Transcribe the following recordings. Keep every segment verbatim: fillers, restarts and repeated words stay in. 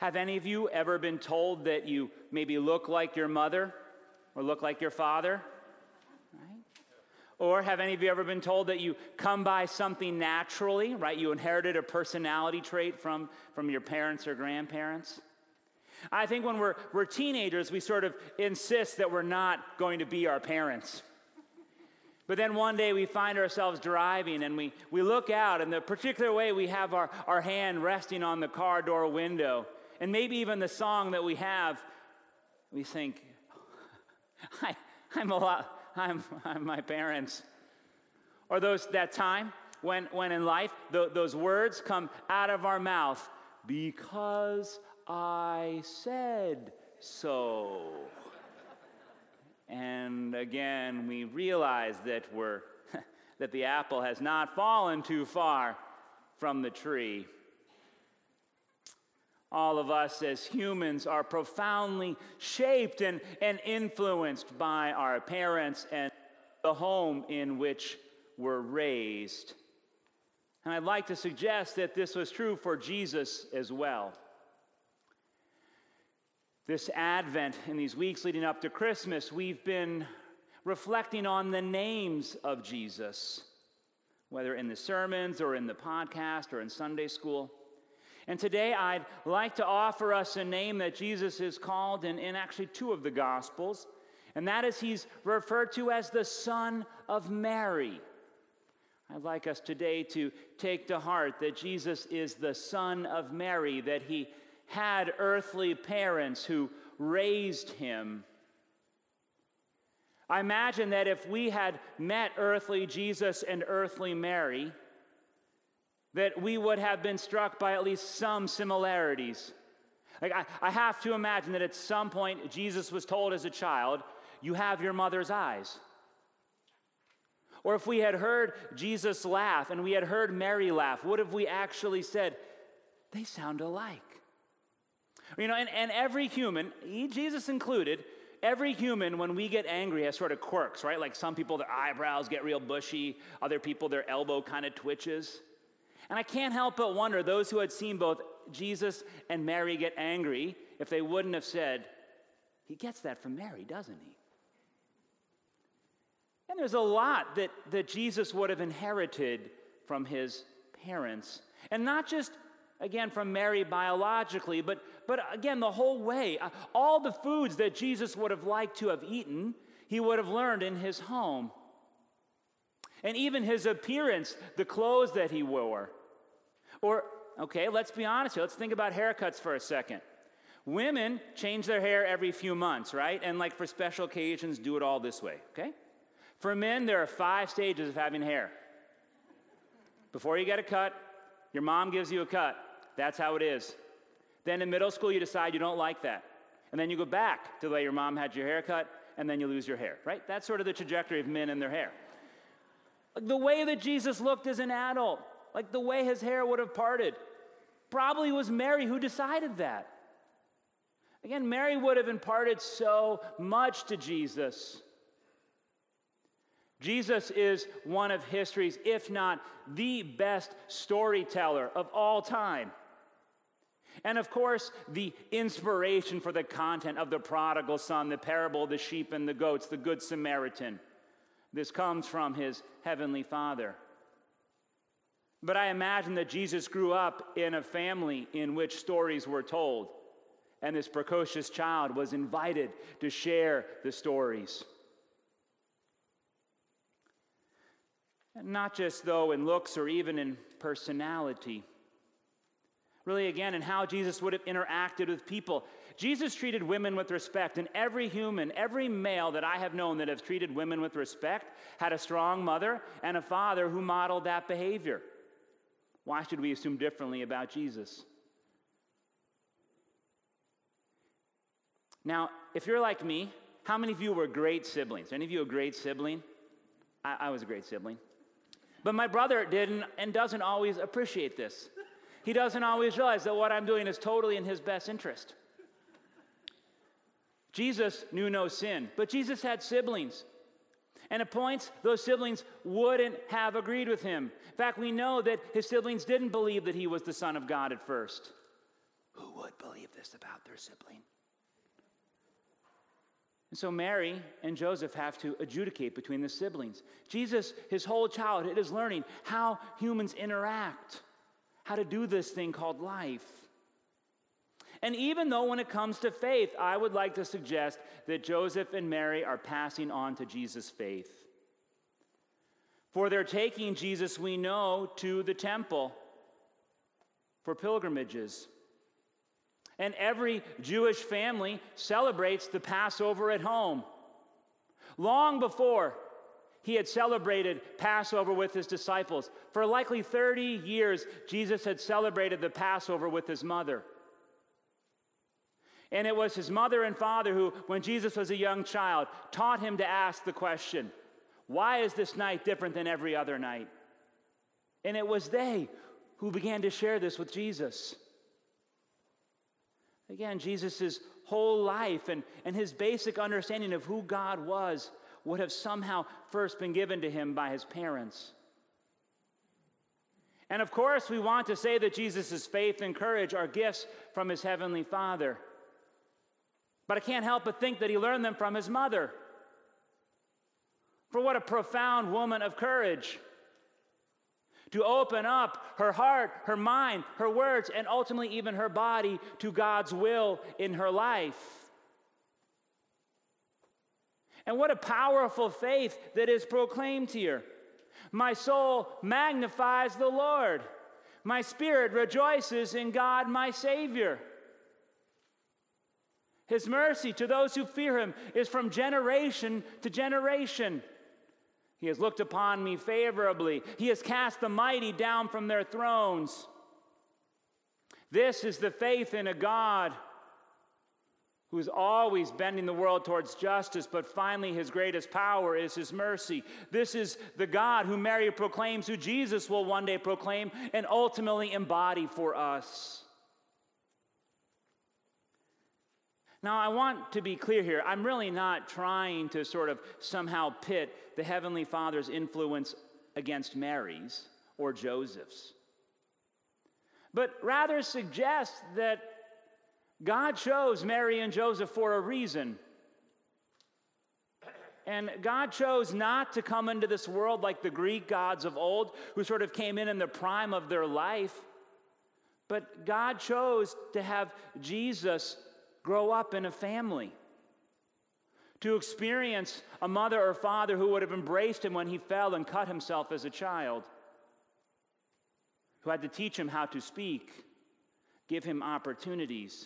Have any of you ever been told that you maybe look like your mother or look like your father? Right? Or have any of you ever been told that you come by something naturally, right? You inherited a personality trait from, from your parents or grandparents? I think when we're, we're teenagers, we sort of insist that we're not going to be our parents. But then one day we find ourselves driving and we, we look out, and the particular way we have our, our hand resting on the car door window, and maybe even the song that we have, we think, I, I'm a lot, I'm, I'm my parents. Or those that time when, when in life the, those words come out of our mouth, because I said so. And again, we realize that we're that the apple has not fallen too far from the tree. All of us as humans are profoundly shaped and, and influenced by our parents and the home in which we're raised. And I'd like to suggest that this was true for Jesus as well. This Advent, in these weeks leading up to Christmas, we've been reflecting on the names of Jesus, whether in the sermons or in the podcast or in Sunday school. And today I'd like to offer us a name that Jesus is called in, in actually two of the Gospels, and that is he's referred to as the Son of Mary. I'd like us today to take to heart that Jesus is the Son of Mary, that he had earthly parents who raised him. I imagine that if we had met earthly Jesus and earthly Mary, that we would have been struck by at least some similarities. Like I, I have to imagine that at some point Jesus was told as a child, you have your mother's eyes. Or if we had heard Jesus laugh and we had heard Mary laugh, what if we actually said, they sound alike? You know, and, and every human, Jesus included, every human, when we get angry, has sort of quirks, right? Like some people, their eyebrows get real bushy. Other people, their elbow kind of twitches. And I can't help but wonder, those who had seen both Jesus and Mary get angry, if they wouldn't have said, he gets that from Mary, doesn't he? And there's a lot that, that Jesus would have inherited from his parents. And not just, again, from Mary biologically, but, but again, the whole way. Uh, all the foods that Jesus would have liked to have eaten, he would have learned in his home. And even his appearance, the clothes that he wore. Or, okay, let's be honest here. Let's think about haircuts for a second. Women change their hair every few months, right? And like for special occasions, do it all this way, okay? For men, there are five stages of having hair. Before you get a cut, your mom gives you a cut. That's how it is. Then in middle school, you decide you don't like that. And then you go back to the way your mom had your hair cut, and then you lose your hair, right? That's sort of the trajectory of men and their hair. Like the way that Jesus looked as an adult, like the way his hair would have parted, probably was Mary who decided that. Again, Mary would have imparted so much to Jesus. Jesus is one of history's, if not the best storyteller of all time. And of course, the inspiration for the content of the prodigal son, the parable of the sheep and the goats, the Good Samaritan. This comes from his heavenly Father. But I imagine that Jesus grew up in a family in which stories were told, and this precocious child was invited to share the stories. And not just, though, in looks or even in personality. Really, again, in how Jesus would have interacted with people. Jesus treated women with respect, and every human, every male that I have known that has treated women with respect had a strong mother and a father who modeled that behavior. Why should we assume differently about Jesus? Now, if you're like me, how many of you were great siblings? Any of you a great sibling? I, I was a great sibling. But my brother didn't and doesn't always appreciate this. He doesn't always realize that what I'm doing is totally in his best interest. Jesus knew no sin, but Jesus had siblings. And at points, those siblings wouldn't have agreed with him. In fact, we know that his siblings didn't believe that he was the Son of God at first. Who would believe this about their sibling. And so Mary and Joseph have to adjudicate between the siblings. Jesus, his whole childhood, is learning how humans interact, how to do this thing called life. And even though when it comes to faith, I would like to suggest that Joseph and Mary are passing on to Jesus' faith. For they're taking Jesus, we know, to the temple for pilgrimages. And every Jewish family celebrates the Passover at home. Long before he had celebrated Passover with his disciples, for likely thirty years, Jesus had celebrated the Passover with his mother. And it was his mother and father who, when Jesus was a young child, taught him to ask the question, why is this night different than every other night? And it was they who began to share this with Jesus. Again, Jesus' whole life and, and his basic understanding of who God was would have somehow first been given to him by his parents. And of course, we want to say that Jesus' faith and courage are gifts from his heavenly Father. But I can't help but think that he learned them from his mother. For what a profound woman of courage. To open up her heart, her mind, her words, and ultimately even her body to God's will in her life. And what a powerful faith that is proclaimed here. My soul magnifies the Lord. My spirit rejoices in God, my Savior. His mercy to those who fear him is from generation to generation. He has looked upon me favorably. He has cast the mighty down from their thrones. This is the faith in a God who is always bending the world towards justice, but finally his greatest power is his mercy. This is the God who Mary proclaims, who Jesus will one day proclaim and ultimately embody for us. Now, I want to be clear here. I'm really not trying to sort of somehow pit the Heavenly Father's influence against Mary's or Joseph's, but rather suggest that God chose Mary and Joseph for a reason. And God chose not to come into this world like the Greek gods of old, who sort of came in in the prime of their life, but God chose to have Jesus grow up in a family, to experience a mother or father who would have embraced him when he fell and cut himself as a child, who had to teach him how to speak, give him opportunities.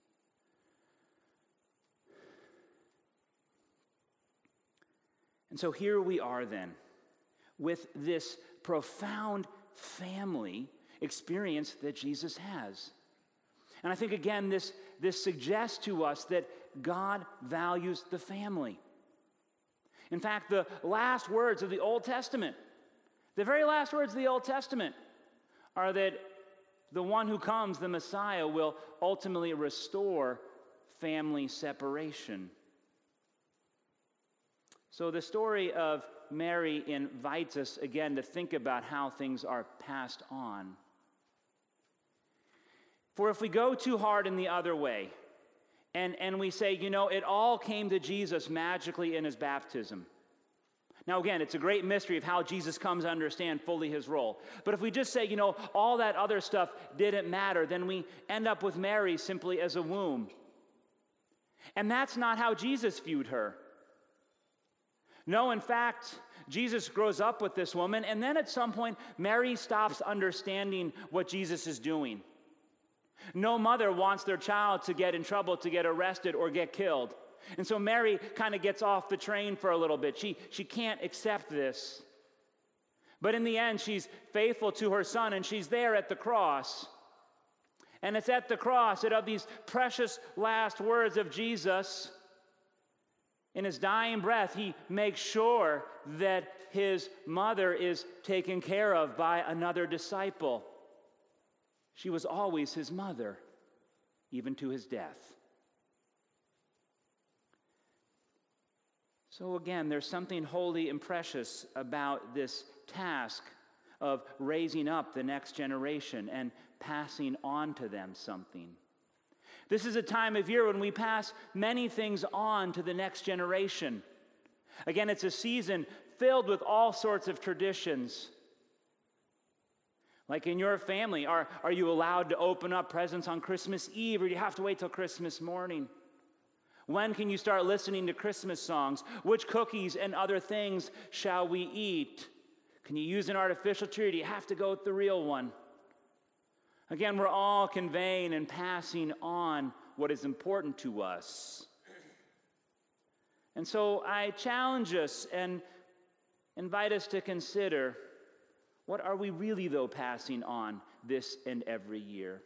And so here we are then, with this profound family experience that Jesus has. And I think, again, this, this suggests to us that God values the family. In fact, the last words of the Old Testament, the very last words of the Old Testament, are that the one who comes, the Messiah, will ultimately restore family separation. So the story of Mary invites us again to think about how things are passed on. For if we go too hard in the other way, and, and we say, you know, it all came to Jesus magically in his baptism. Now, again, it's a great mystery of how Jesus comes to understand fully his role. But if we just say, you know, all that other stuff didn't matter, then we end up with Mary simply as a womb. And that's not how Jesus viewed her. No, in fact, Jesus grows up with this woman, and then at some point, Mary stops understanding what Jesus is doing. No mother wants their child to get in trouble, to get arrested, or get killed. And so Mary kind of gets off the train for a little bit. She, she can't accept this. But in the end, she's faithful to her son, and she's there at the cross. And it's at the cross that of these precious last words of Jesus, in his dying breath, he makes sure that his mother is taken care of by another disciple. She was always his mother, even to his death. So again, there's something holy and precious about this task of raising up the next generation and passing on to them something. This is a time of year when we pass many things on to the next generation. Again, it's a season filled with all sorts of traditions. Like in your family, are, are you allowed to open up presents on Christmas Eve, or do you have to wait till Christmas morning? When can you start listening to Christmas songs? Which cookies and other things shall we eat? Can you use an artificial tree, or do you have to go with the real one? Again, we're all conveying and passing on what is important to us. And so I challenge us and invite us to consider, what are we really, though, passing on this and every year?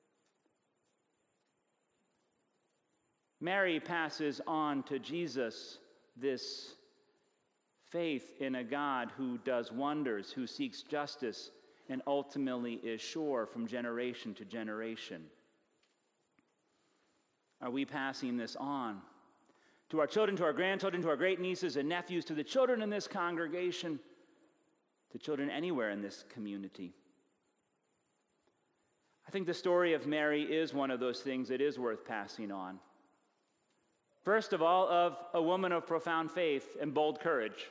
Mary passes on to Jesus this faith in a God who does wonders, who seeks justice, and ultimately is sure from generation to generation. Are we passing this on to our children, to our grandchildren, to our great-nieces and nephews, to the children in this congregation, to children anywhere in this community? I think the story of Mary is one of those things that is worth passing on. First of all, of a woman of profound faith and bold courage,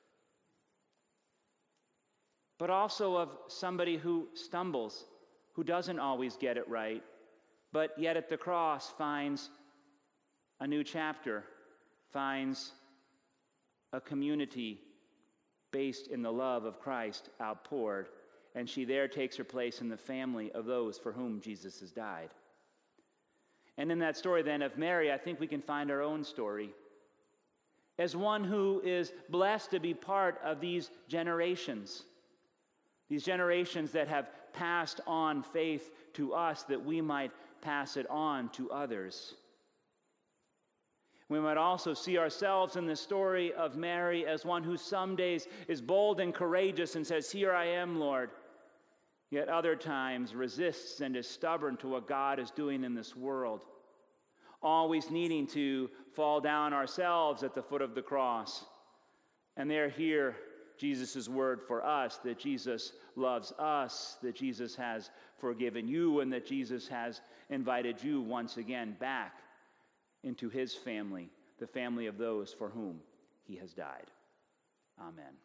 but also of somebody who stumbles, who doesn't always get it right, but yet at the cross finds a new chapter, finds a community based in the love of Christ outpoured, and she there takes her place in the family of those for whom Jesus has died. And in that story then of Mary, I think we can find our own story as one who is blessed to be part of these generations, these generations that have passed on faith to us that we might pass it on to others. We might also see ourselves in the story of Mary as one who some days is bold and courageous and says, "Here I am, Lord," yet other times resists and is stubborn to what God is doing in this world, always needing to fall down ourselves at the foot of the cross. And there hear Jesus' word for us, that Jesus loves us, that Jesus has forgiven you, and that Jesus has invited you once again back into his family, the family of those for whom he has died. Amen.